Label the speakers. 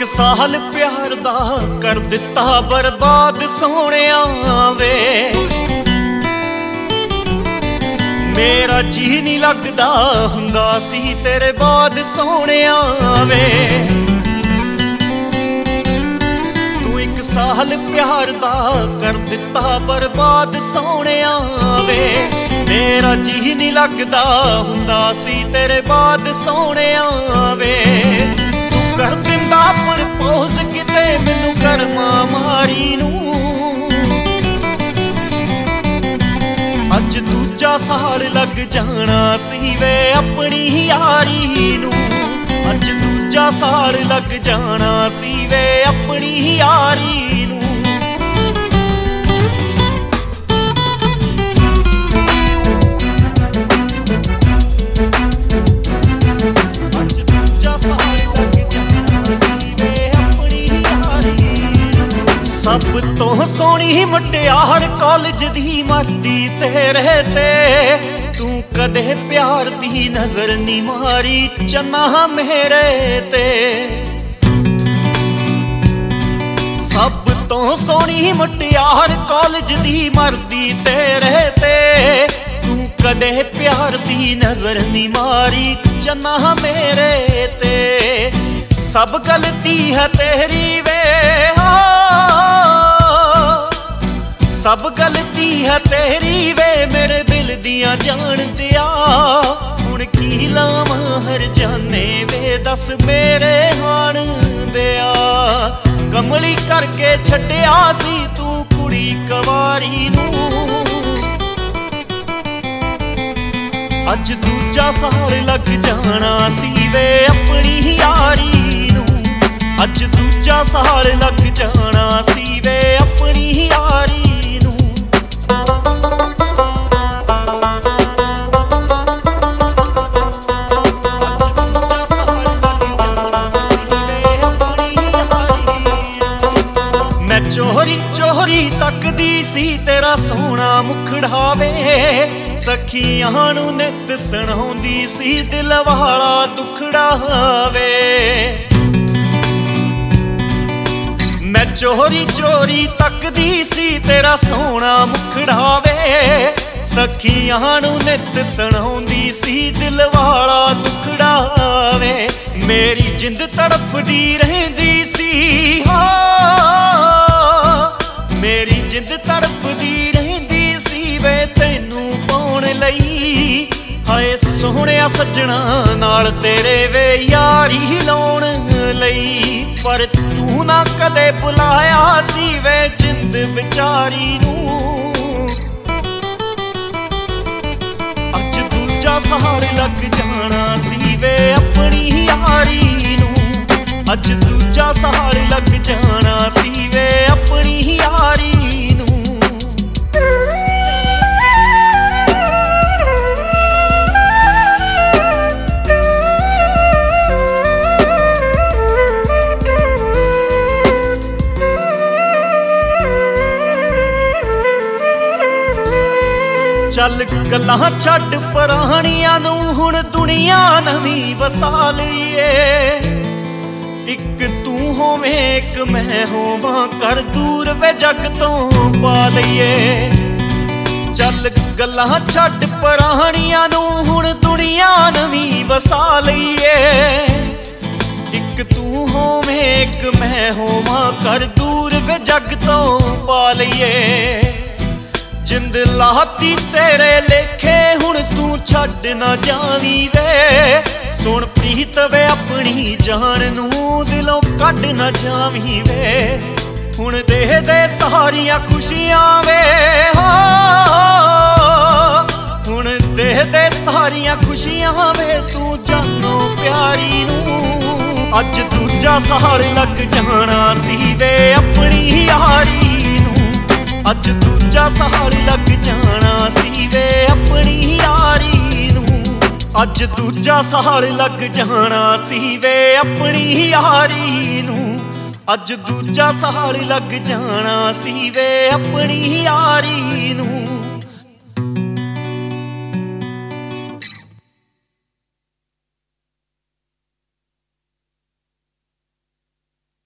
Speaker 1: ਇੱਕ ਸਾਲ ਪਿਆਰ ਦਾ ਕਰ ਦਿੱਤਾ ਬਰਬਾਦ ਸੋਹਣਿਆ ਵੇ। ਮੇਰਾ ਜੀ ਨਹੀਂ ਲੱਗਦਾ ਹੁੰਦਾ ਸੀ ਤੇਰੇ ਬਾਅਦ ਸੋਹਣਿਆ ਵੇ। ਤੂੰ ਇੱਕ ਸਾਲ ਪਿਆਰ ਦਾ ਕਰ ਦਿੱਤਾ ਬਰਬਾਦ ਸੋਹਣਿਆ ਵੇ। ਮੇਰਾ ਜੀ ਨਹੀਂ ਲੱਗਦਾ ਹੁੰਦਾ ਸੀ ਤੇਰੇ ਬਾਅਦ ਸੋਹਣਿਆ ਵੇ। ਤੂੰ ਕਰ ਦਿੰਦਾ ਪ੍ਰਪੋਜ਼ ਕਿਤੇ ਮੈਨੂੰ ਕਰਮਾਂ ਮਾਰੀ ਨੂੰ। ਅੱਜ ਦੂਜਾ ਸਾਲ ਲੱਗ ਜਾਣਾ ਸੀ ਵੇ ਆਪਣੀ ਯਾਰੀ ਨੂੰ। ਅੱਜ ਦੂਜਾ ਸਾਲ ਲੱਗ ਜਾਣਾ ਸੀ ਵੇ ਆਪਣੀ ਯਾਰੀ ਨੂੰ। ਅੱਜ ਦੂਜਾ ਸਾਲ ਲੱਗ ਜਾਣਾ ਸੀ ਵੇ ਆਪਣੀ ਯਾਰੀ ਨੂੰ। ਸਭ ਤੋਂ ਸੋਹਣੀ ਮੁਟਿਆਰ ਕਾਲਜ ਦੀ ਮਰਦੀ ਤੇਰੇ ਤੇ। ਤੂੰ ਕਦੇ ਪਿਆਰ ਦੀ ਨਜ਼ਰ ਨੀ ਮਾਰੀ ਚੰਨਾ ਮੇਰੇ ਤੇ। ਸਭ ਤੋਂ ਸੋਹਣੀ ਮੁਟਿਆਰ ਕਾਲਜ ਦੀ ਮਰਦੀ ਤੇਰੇ ਤੇ। ਤੂੰ ਕਦੇ ਪਿਆਰ ਦੀ ਨਜ਼ਰ ਨੀ ਮਾਰੀ ਚੰਨਾ ਮੇਰੇ ਤੇ। ਸਭ ਗਲਤੀ ਹੈ ਤੇਰੀ ਵੇ ਸਭ ਗਲਤੀ ਹੈ ਤੇਰੀ ਵੇ ਮੇਰੇ ਦਿਲ ਦੀਆਂ ਜਾਣਦਿਆ। ਹੁਣ ਕੀ ਲਾਵਾਂ ਹਰ ਜਾਨੇ ਵੇ ਦੱਸ ਮੇਰੇ ਹਾਣ ਦਿਆ। ਕਮਲੀ ਕਰਕੇ ਛੱਡਿਆ ਸੀ ਤੂੰ ਕੁੜੀ ਕਵਾਰੀ ਨੂੰ। ਅੱਜ ਦੂਜਾ ਸਾਲ ਲੱਗ ਜਾਣਾ ਸੀ ਵੇ ਆਪਣੀ ਯਾਰੀ ਨੂੰ। ਅੱਜ ਦੂਜਾ ਸਾਲ ਲੱਗ ਜਾਣਾ ਸੀ ਵੇ ਆਪਣੀ ਯਾਰੀ ਨੂੰ। ਮੈਂ ਚੋਰੀ ਚੋਰੀ ਤੱਕਦੀ ਸੀ ਤੇਰਾ ਸੋਹਣਾ ਮੁਖੜਾ ਵੇ। ਸਖੀਆਂ ਨੂੰ ਨਿੱਤ ਸੁਣਾਉਂਦੀ ਸੀ ਦਿਲ ਵਾਲਾ ਦੁਖੜਾ ਵੇ। ਮੈਂ ਚੋਰੀ ਚੋਰੀ ਤੱਕਦੀ ਸੀ ਤੇਰਾ ਸੋਹਣਾ ਮੁਖੜਾ ਵੇ। ਸਖੀਆਂ ਨੂੰ ਨਿੱਤ ਸੁਣਾਉਂਦੀ ਸੀ ਦਿਲ ਵਾਲਾ ਦੁਖੜਾ ਵੇ। ਮੇਰੀ ਜਿੰਦ ਤੜਫਦੀ ਰਹਿੰਦੀ ਸੀ ਮੇਰੀ ਜਿੰਦ ਤੜਫਦੀ ਰਹਿੰਦੀ ਸੀ ਵੇ ਤੈਨੂੰ ਪਾਉਣ ਲਈ। ਹਾਏ ਸੋਹਣਿਆ ਸੱਜਣਾ ਨਾਲ ਤੇਰੇ ਵੇ ਯਾਰੀ ਲਾਉਣ ਲਈ। ਪਰ ਤੂੰ ਨਾ ਕਦੇ ਬੁਲਾਇਆ ਸੀ ਵੇ ਜਿੰਦ ਵਿਚਾਰੀ ਨੂੰ। ਅੱਜ ਦੂਜਾ ਸਾਲ ਲੱਗ ਜਾਣਾ ਸੀ ਵੇ ਆਪਣੀ ਯਾਰੀ ਨੂੰ। ਅੱਜ ਦੂਜਾ ਸਾਲ ਲੱਗ ਜਾਣਾ ਸੀ ਵੇ ਆਪਣੀ ਯਾਰੀ ਨੂੰ। ਚੱਲ ਗੱਲਾਂ ਛੱਡ ਪੁਰਾਣੀਆਂ ਨੂੰ ਹੁਣ ਦੁਨੀਆ ਨਵੀਂ ਵਸਾ ਲਈਏ। ਇੱਕ ਤੂੰ ਹੋਵੇਂ ਇੱਕ ਮੈਂ ਹੋਵਾਂ ਕਰ ਦੂਰ ਵੇ ਜੱਗ ਤੋਂ ਪਾ ਲਈਏ। ਚੱਲ ਗੱਲਾਂ ਛੱਡ ਪੁਰਾਣੀਆਂ ਨੂੰ ਹੁਣ ਦੁਨੀਆ ਨਵੀਂ ਵਸਾ ਲਈਏ। ਇੱਕ ਤੂੰ ਹੋਵੇਂ ਇੱਕ ਮੈਂ ਹੋਵਾਂ ਕਰ ਦੂਰ ਵੇ ਜੱਗ ਤੋਂ ਪਾ ਲਈਏ। ਜਿੰਦ ਲਾਤੀ ਤੇਰੇ ਲੇਖੇ ਹੁਣ ਤੂੰ ਛੱਡ ਨਾ ਜਾਵੀਂ ਵੇ। ਸੁਣ ਪ੍ਰੀਤ ਵੇ ਆਪਣੀ ਜਾਨ ਨੂੰ ਦਿਲੋਂ ਕੱਢ ਨਾ ਜਾਵੀਂ ਵੇ। ਹੁਣ ਦੇ ਦੇ ਸਾਰੀਆਂ ਖੁਸ਼ੀਆਂ ਵੇ ਹੁਣ ਦੇ ਦੇ ਸਾਰੀਆਂ ਖੁਸ਼ੀਆਂ ਵੇ ਤੂੰ ਜਾਨੋ ਪਿਆਰੀ ਨੂੰ। ਅੱਜ ਦੂਜਾ ਸਾਲ ਲੱਗ ਜਾਣਾ ਸੀ ਵੇ ਆਪਣੀ ਯਾਰੀ ਨੂੰ। ਅੱਜ ਦੂਜਾ ਸਾਲ ਲੱਗ ਜਾਣਾ ਸੀ ਵੇ ਆਪਣੀ ਯਾਰੀ ਨੂੰ। ਅੱਜ ਦੂਜਾ ਸਾਲ ਲੱਗ ਜਾਣਾ ਸੀ ਵੇ ਆਪਣੀ ਯਾਰੀ ਨੂੰ। ਅੱਜ ਦੂਜਾ ਸਾਲ ਲੱਗ ਜਾਣਾ ਸੀ ਵੇ ਆਪਣੀ ਯਾਰੀ ਨੂੰ।